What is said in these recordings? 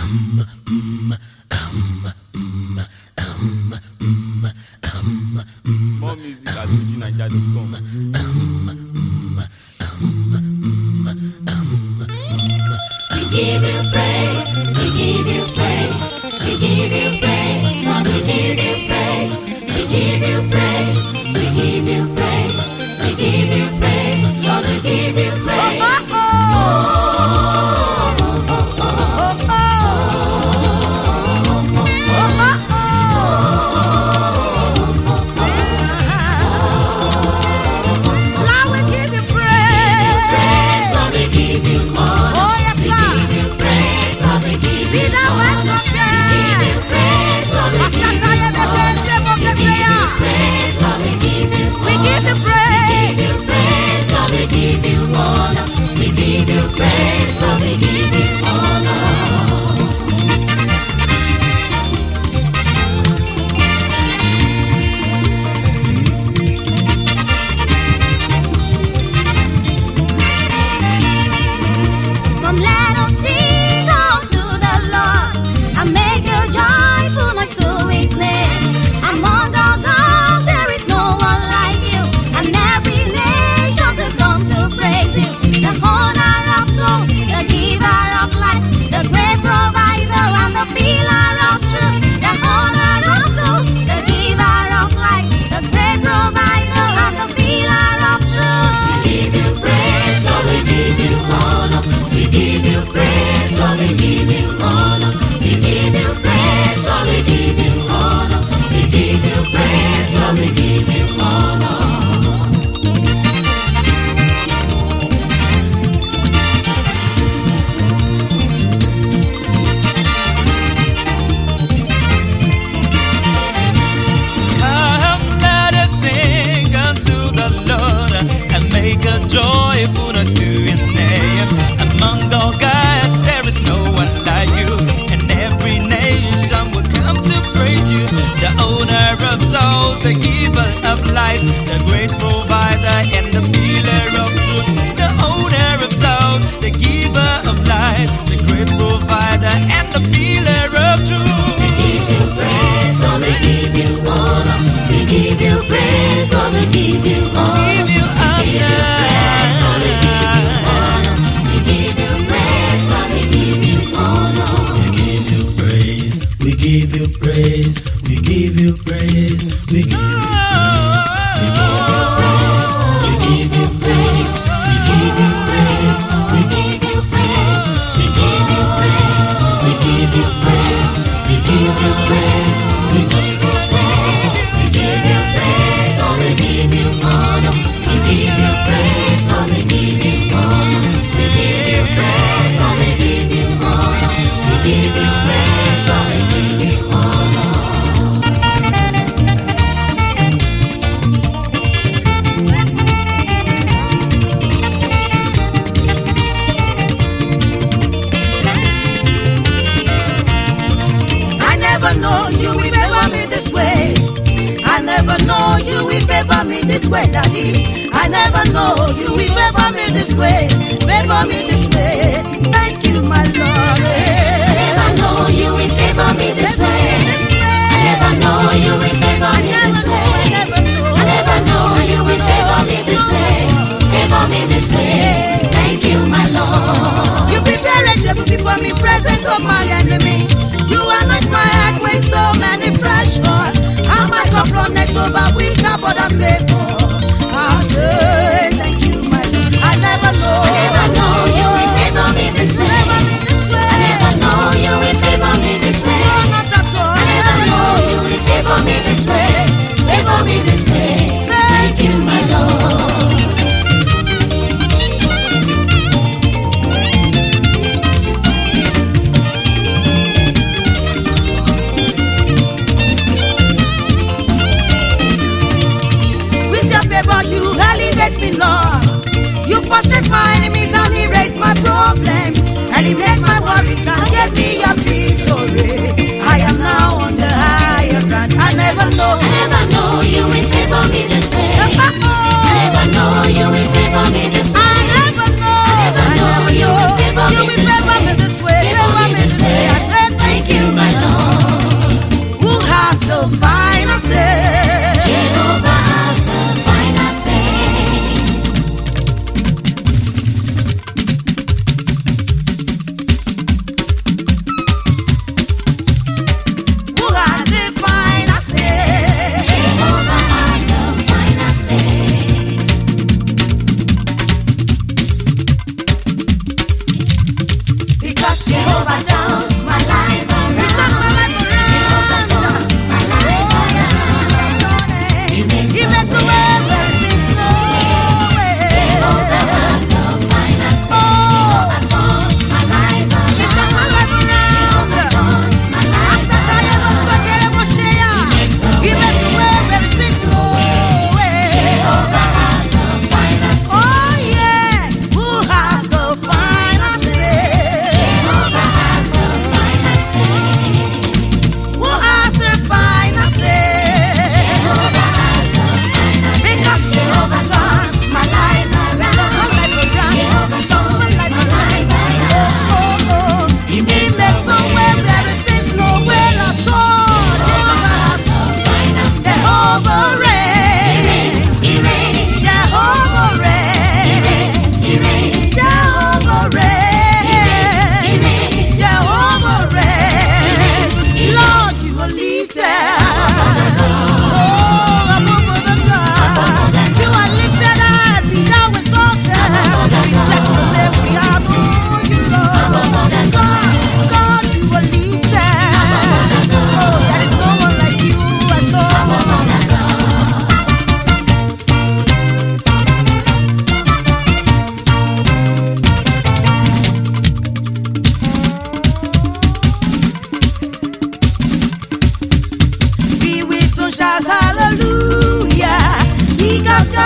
More music at FujiNiger.com. We give you praise, we give you praise, we give you praise, Lord, we give you praise, we give you praise, we give you praise, we give you praise, Lord, we give you praise. Joyfulness to his name. Among all gods there is no one like you, and every nation will come to praise you. The owner of souls, the giver of life, the great provider and the healer of truth. The owner of souls, the giver of life, the great provider and the healer of truth. We give you praise, Lord, we give you honor. We give you praise, Lord, we give you honor. We give you honor. We give you praise, we give you praise, we give you praise, we give you praise, we give you praise, we give you praise, we give you praise, we give you praise, we give you praise, we give you praise, we give you praise, Lord, we give you honor, we give you praise, Lord, we give you honor, we give you praise, Lord, we give you honor, we give you praise, Lord, we give you honor. I never know you will favor me this way. I never know you will favor me this way, Daddy. I never know you will favor me this way. Favor me this way. Thank you, my Lord. I never know you will favor me this way. I never know you will favor me this way. I never know you will favor me this way. Favor me this way. Thank you, my Lord. You prepare a table before me, presence of my enemies. You anoint my head with so many fresh oil. I might come from neck to back with a bottom favor. I say thank you, my Lord. I never know. I never know you will favor me this way. I never know you will favor me this way. No, not at all. I never know you will favor me this way. Favor me this way. Thank you, my Lord. With your favor, you elevate me, Lord. You frustrate my enemies and erase my problems. And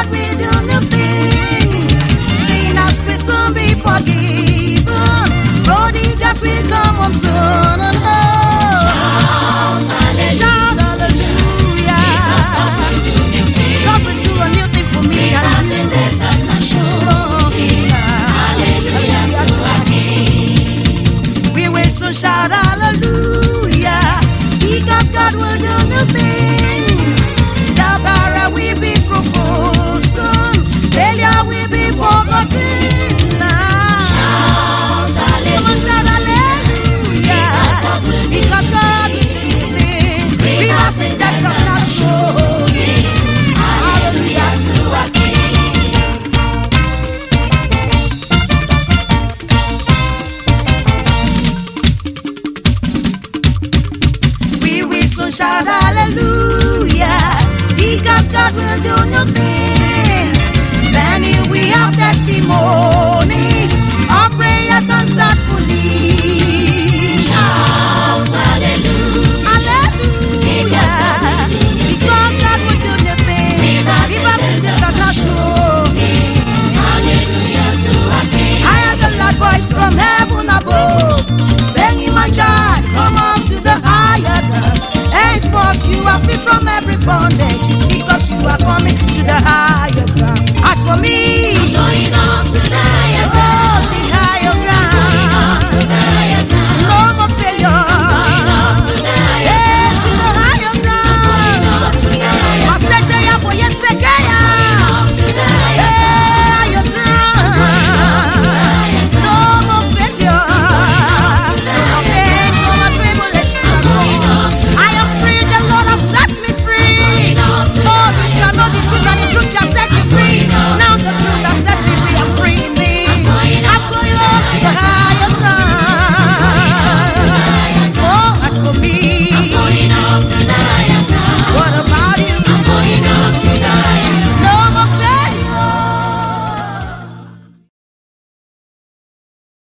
God will do new thing. Sinners will soon be forgiven. Prodigals will come home soon and home. Shout hallelujah. Shout hallelujah. God will do a new thing for me. Because in this I'm not sure. Hallelujah to our King. We will soon shout hallelujah, because God will do new thing. The barren will be fruitful soon. Failure will be forgotten. Shout Come on, shout hallelujah, because God will do new thing. Rivers in the sun are showing. Hallelujah to our King. We will soon shout hallelujah, because God will do new thing. Many we have testimonies of prayers answered fully. Shout hallelujah. Hallelujah, because God will do new thing. Rivers in the sun are showing. Hallelujah to our King. I heard the loud voice from heaven above, saying, my child, come up to the higher ground. Henceforth you are free from every bondage, because you are coming to the higher ground. As for me, Going up to the higher oh, ground. the higher Going up ground. to the higher ground. No more failure. Going up to the higher Hey, to the higher Going ground. up to the higher I said, yeah, boy, yes, Going up to the higher hey, higher ground. No more failure. No pains, no more tribulations. Going up to I am free, the Lord has set me free. Going up to Oh, we shall know the truth, and the truth shall set you free. Now the truth